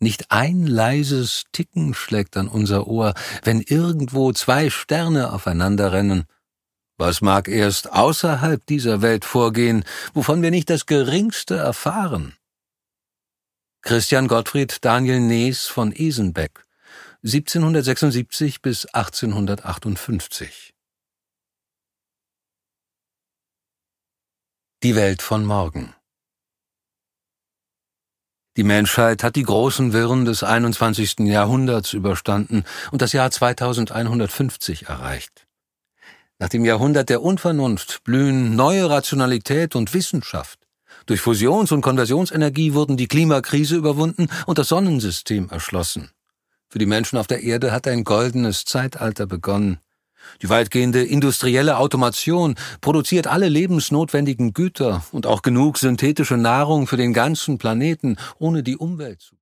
Nicht ein leises Ticken schlägt an unser Ohr, wenn irgendwo zwei Sterne aufeinanderrennen. Was mag erst außerhalb dieser Welt vorgehen, wovon wir nicht das Geringste erfahren? Christian Gottfried Daniel Nees von Esenbeck, 1776 bis 1858. Die Welt von morgen. Die Menschheit hat die großen Wirren des 21. Jahrhunderts überstanden und das Jahr 2150 erreicht. Nach dem Jahrhundert der Unvernunft blühen neue Rationalität und Wissenschaft. Durch Fusions- und Konversionsenergie wurden die Klimakrise überwunden und das Sonnensystem erschlossen. Für die Menschen auf der Erde hat ein goldenes Zeitalter begonnen. Die weitgehende industrielle Automation produziert alle lebensnotwendigen Güter und auch genug synthetische Nahrung für den ganzen Planeten, ohne die Umwelt zu